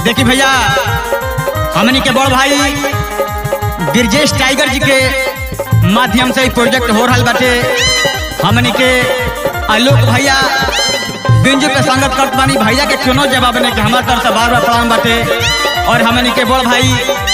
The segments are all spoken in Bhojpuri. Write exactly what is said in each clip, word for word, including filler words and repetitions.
देखी भैया हमनी के बड़ भाई ब्रजेश टाइगर जी के माध्यम से प्रोजेक्ट हो रहा बाटे। हमनी के आलोक भैया बिंजू पे संगत करत बानी, भैया के क्यों जवाब नहीं कि हमारे तरफ से बार बार प्रणाम बाटे। और हमनी के बड़ भाई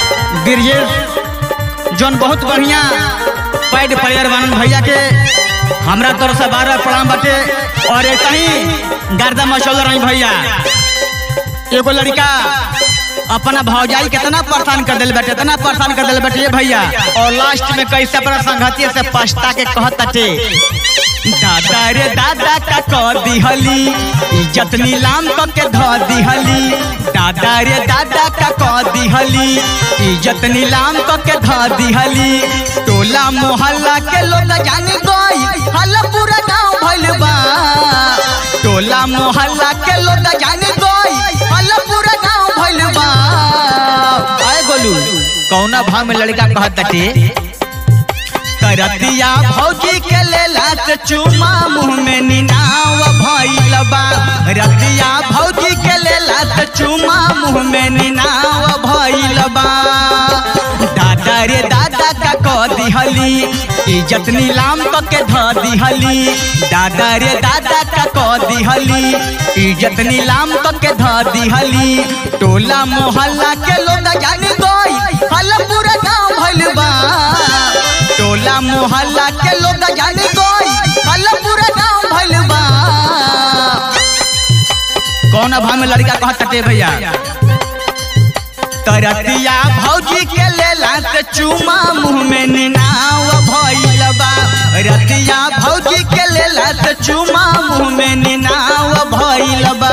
ब्रजेश जोन बहुत बढ़िया पैड प्लेयर बन, भैया के हमरा तरफ से बार बार प्रणाम बाटे। और एक ही गर्दा मचल रही भैया, एगो लड़का अपना भौजाई कितना परेशान कर दिल बैठे, इतना परेशान कर दिल बैठे भैया। और लास्ट में कैसे अपना संगतिया से पछता के कहते, दादा रे दादा का कह दिहली इज्जत नीलाम क के ध दिहली, दादा रे दादा का कह दिहली इज्जत नीलाम क के ध दिहली। टोला मोहल्ला के लोग जान गई, हल्ला पूरा गांव भइल बा। टोला मोहल्ला के लोग जान गई, हल्ला पूरा गांव भइल बा। आए गोलू कौना भाव में लड़का कहते, करतिया भौजी के लेला से चुमा मुँह में निनाव भइल बा। रतिया भौजी के लेला से चुमा मुँह में निनाव भइल बा। दादा रे दादा का कह दिहली इज्जत नीलाम क के ध दिहली, दादा रे दादा का कह दिहली इज्जत नीलाम क के ध दिहली। टोला मोहल्ला के लोग जान गई, हल्ला पूरा गांव भइल बा। टोला मोहल्ला के लोग जान गई, हल्ला पूरा गांव भइल बा। कौन भाव में लड़का कहते भैया, तरतिया भौजी के लेला से चुमा मुँह में निनाव भइल बा। रतिया भौजी के लेला से चुमा मुँह में निनाव भइल बा।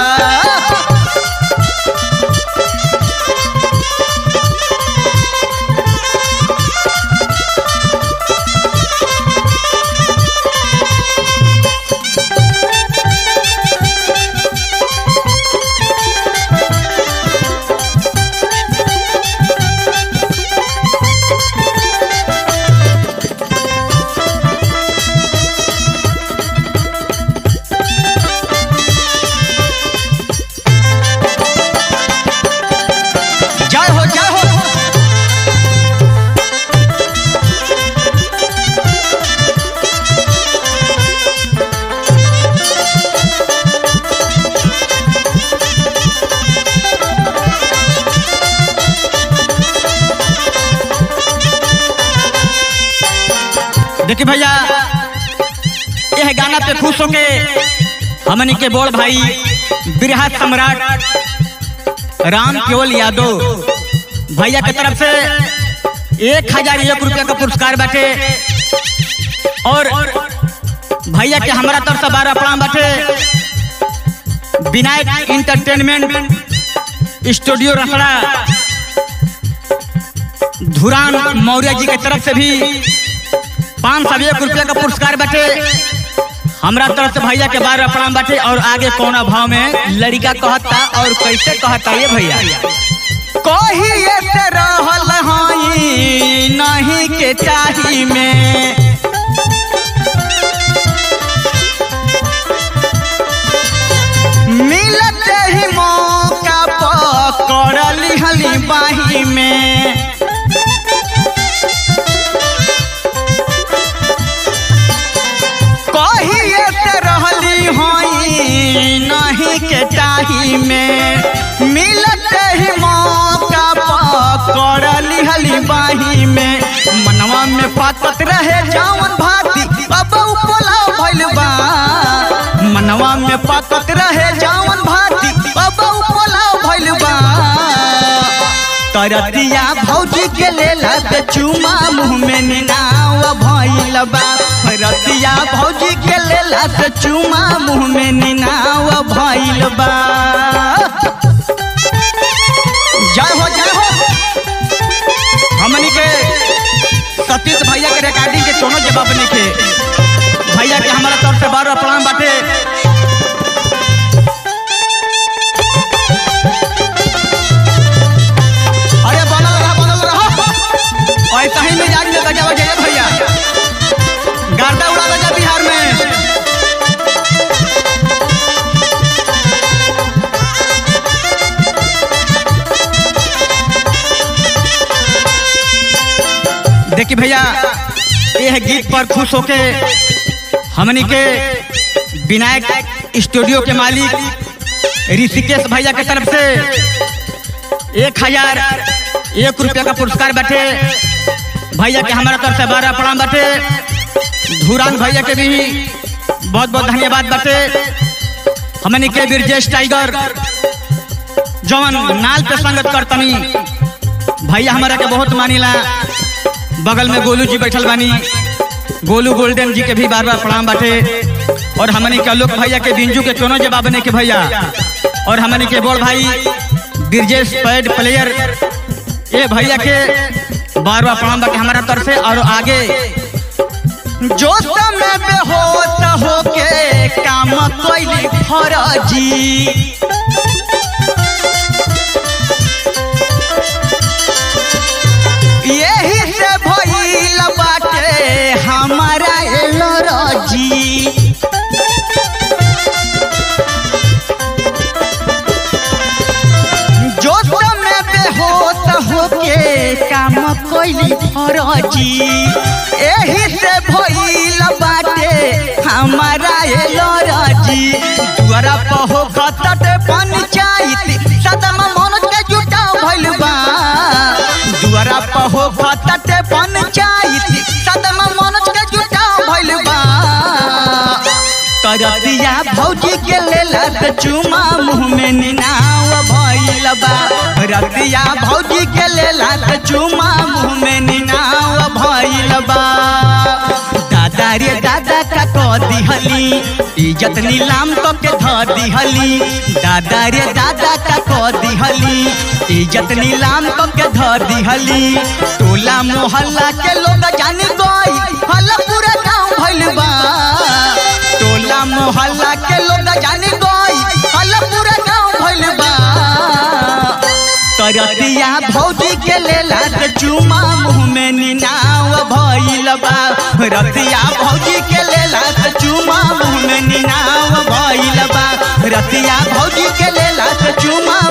देखिए भैया यह गाना पे खुश होके हमनी के बोल भाई बिरहा सम्राट राम केवल यादव भैया की तरफ से एक हजार एक रुपया का पुरस्कार बाटे। और भैया के हमारा तरफ से बारह प्रणाम बाटे। विनायक इंटरटेनमेंट स्टूडियो रसड़ा धुरान मौर्य जी की तरफ से भी पाँच सौ एक रुपया का पुरस्कार बाटे। हमरा तरफ से भैया के बारह प्रणाम बाटे। और आगे कौना भाव में लड़का कहता और कैसे कहता ये भैया, कहिए से रहल हई नहीं के चाही में, मिलते ही मौका पकड़ लिहली बाही में। नहीं के चाही में मिलते ही मौका पकड़ लिहली बाही में। मनवा में पाकत रहे जावन भाती अब पोलाव भइल बा। मनवा में पाकत रहे जावन भाती अब पोलाव भइल बा। तरतिया भौजी के लेला से चुमा मुँह में निनाव भइल बा। रतिया भौजी के लेला से चुमा मुँह में निनाव भइल बा। जय हो जय हो। हमनी के सतीश भैया के रिकॉर्डिंग के कोनो जवाब नहीं के। भैया के हमारा तरफ से बारह प्रणाम बाटे। अरे बनल रहा बनल रहा ऐसा ही मिजाज में बजावा जाए भैया, गर्दा उड़ा बजा बिहार में। देखिए भैया यह गीत पर खुश होके हमनी के विनायक स्टूडियो के मालिक ऋषिकेश भैया के तरफ से एक हजार एक रुपया का पुरस्कार बाटे। भैया के हमारा तरफ से बारह प्रणाम बाटे। धुरान भैया के भी बहुत बहुत धन्यवाद बाटे। हमनी के ब्रिजेश टाइगर जवन नाल पे संगत करतनी भैया हमारा के बहुत मानिला। बगल में गोलू जी बैठल बानी, गोलू गोल्डन जी के भी बार बार प्रणाम बाटे। और हमनी के लोक भैया के बिंजू के कोनो जवाब नहीं के भैया। और हमनी के बोल भाई ब्रिजेश पैड प्लेयर ये भैया के बार बार प्रणाम बाटे हमारा तरफ से। और आगे जो समय बेहोश होके काम कैली फरजी यही से भइल बाटे हमारा एलर्जी। जो समय बेहोश होके काम कैली फरजी यही से भइल बाटे हमारा एलर्जी। दुआरा पहो खतट पंचायत सदमा मनोज के जुटाव भइल बा। दुआरा पहो खतट पंचायत सदमा मनोज के जुटाव भइल बा। करतिया भौजी के लेला त चुमा मुँह में निनाव भइल बा। रतिया भौजी के लेला त चुमा मुँह में निनाव भइल बा। दादा रे दादा का कह दिहली इज्जत नीलाम क के ध दिहली। दादा रे दादा का कह दिहली इज्जत नीलाम क के ध दिहली। टोला मोहल्ला के लोग जान गई हल्ला पूरा गाँव भइल बा। टोला मोहल्ला के लोग जान गई हल्ला पूरा गाँव भइल बा। करतिया भौजी के लेला त चुमा मुँह में निनाव भइल बा। रतिया भौजी के लेला त चुमा मुँह में निनाव भइल बा। रतिया भौजी के लेला त चुमा